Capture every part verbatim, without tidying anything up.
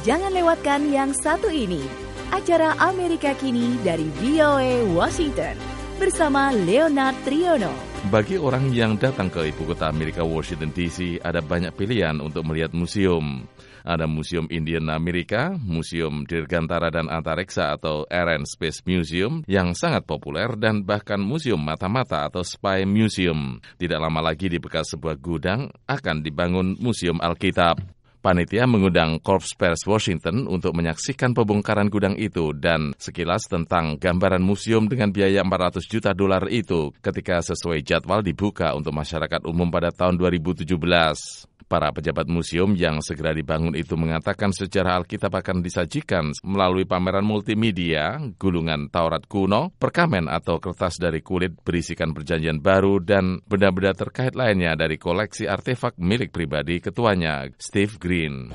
Jangan lewatkan yang satu ini, acara Amerika Kini dari V O A Washington bersama Leonard Triono. Bagi orang yang datang ke ibu kota Amerika Washington D C, ada banyak pilihan untuk melihat museum. Ada Museum Indian Amerika, Museum Dirgantara dan Antariksa atau Air and Space Museum yang sangat populer, dan bahkan Museum Mata-Mata atau Spy Museum. Tidak lama lagi di bekas sebuah gudang akan dibangun Museum Alkitab. Panitia mengundang Corps Pers Washington untuk menyaksikan pembongkaran gudang itu dan sekilas tentang gambaran museum dengan biaya empat ratus juta dolar itu ketika sesuai jadwal dibuka untuk masyarakat umum pada tahun dua ribu tujuh belas. Para pejabat museum yang segera dibangun itu mengatakan sejarah Alkitab akan disajikan melalui pameran multimedia, gulungan Taurat kuno, perkamen atau kertas dari kulit berisikan perjanjian baru, dan benda-benda terkait lainnya dari koleksi artefak milik pribadi ketuanya, Steve Green.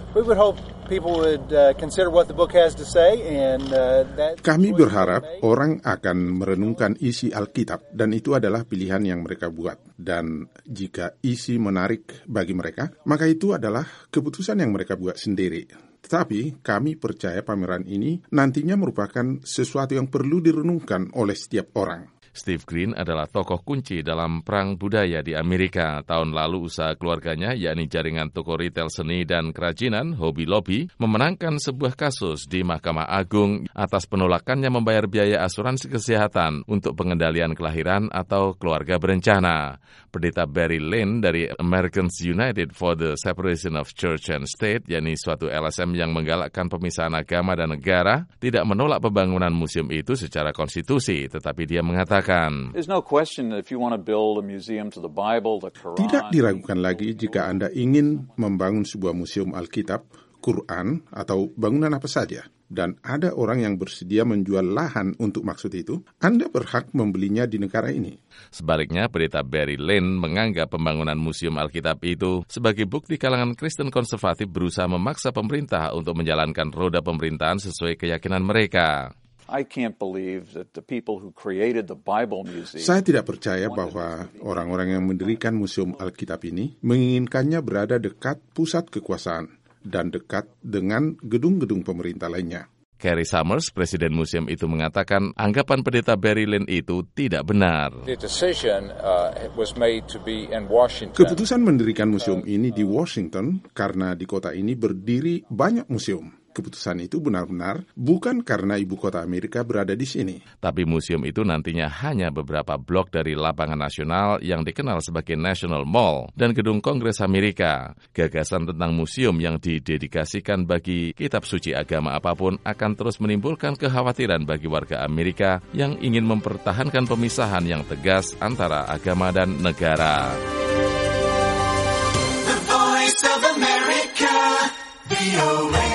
Kami berharap orang akan merenungkan isi Alkitab, dan itu adalah pilihan yang mereka buat. Dan jika isi menarik bagi mereka, maka itu adalah keputusan yang mereka buat sendiri. Tetapi kami percaya pameran ini nantinya merupakan sesuatu yang perlu direnungkan oleh setiap orang. Steve Green adalah tokoh kunci dalam perang budaya di Amerika. Tahun lalu usaha keluarganya, yakni jaringan toko retail seni dan kerajinan, Hobby Lobby, memenangkan sebuah kasus di Mahkamah Agung atas penolakannya membayar biaya asuransi kesehatan untuk pengendalian kelahiran atau keluarga berencana. Pendeta Barry Lane dari Americans United for the Separation of Church and State, yakni suatu L S M yang menggalakkan pemisahan agama dan negara, tidak menolak pembangunan museum itu secara konstitusi, tetapi dia mengatakan, tidak diragukan lagi jika Anda ingin membangun sebuah museum Alkitab, Quran, atau bangunan apa saja, dan ada orang yang bersedia menjual lahan untuk maksud itu, Anda berhak membelinya di negara ini. Sebaliknya, Pendeta Barry Lane menganggap pembangunan Museum Alkitab itu sebagai bukti kalangan Kristen konservatif berusaha memaksa pemerintah untuk menjalankan roda pemerintahan sesuai keyakinan mereka. Saya tidak percaya bahwa orang-orang yang mendirikan Museum Alkitab ini menginginkannya berada dekat pusat kekuasaan dan dekat dengan gedung-gedung pemerintah lainnya. Carrie Summers, presiden museum itu, mengatakan anggapan pendeta Barry Lane itu tidak benar. Keputusan mendirikan museum ini di Washington karena di kota ini berdiri banyak museum. Keputusan itu benar-benar bukan karena ibu kota Amerika berada di sini. Tapi museum itu nantinya hanya beberapa blok dari lapangan nasional yang dikenal sebagai National Mall dan gedung Kongres Amerika. Gagasan tentang museum yang didedikasikan bagi kitab suci agama apapun akan terus menimbulkan kekhawatiran bagi warga Amerika yang ingin mempertahankan pemisahan yang tegas antara agama dan negara. The Voice of America, V O A.